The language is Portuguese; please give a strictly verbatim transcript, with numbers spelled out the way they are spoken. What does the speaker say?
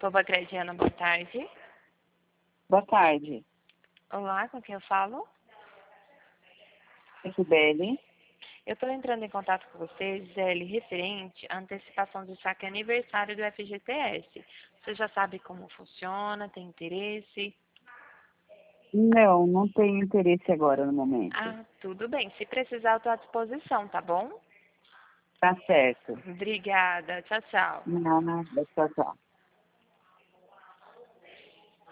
Arroba Crediana, boa tarde. Boa tarde. Olá, com quem eu falo? Sibeli. Eu estou entrando em contato com você, Gisele, referente à antecipação do saque aniversário do F G T S. Você já sabe como funciona, tem interesse? Não, não tenho interesse agora no momento. Ah, tudo bem. Se precisar, eu estou à disposição, tá bom? Tá certo. Obrigada. Tchau, tchau. Nada, tchau, tchau.